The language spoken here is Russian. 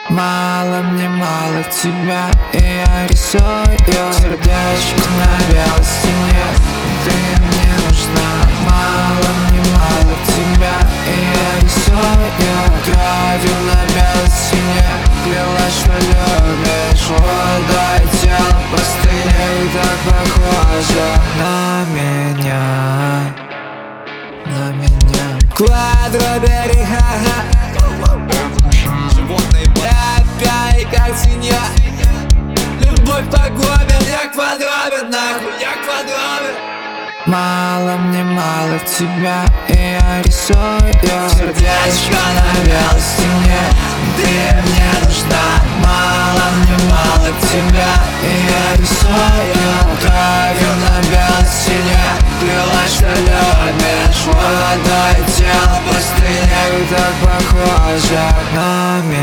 Мало мне мало тебя, и я рисую сердечко на белой стене. Ты мне нужна. Мало мне мало тебя, и я рисую кровью на белой стене. Клялась, что любишь, вода и тело простыней, так похоже на меня. На меня. Квадробери, ха-ха. Опять как свинья. Любовь погубит, я квадробер, нахуй, я квадробер. Мало мне мало тебя, и я рисую сердечко на белой стене. Ты мне нужна. Мало мне мало тебя, и я рисую кровью на белой стене. Клялась, что любишь, вода и тело простыней, так похоже на меня.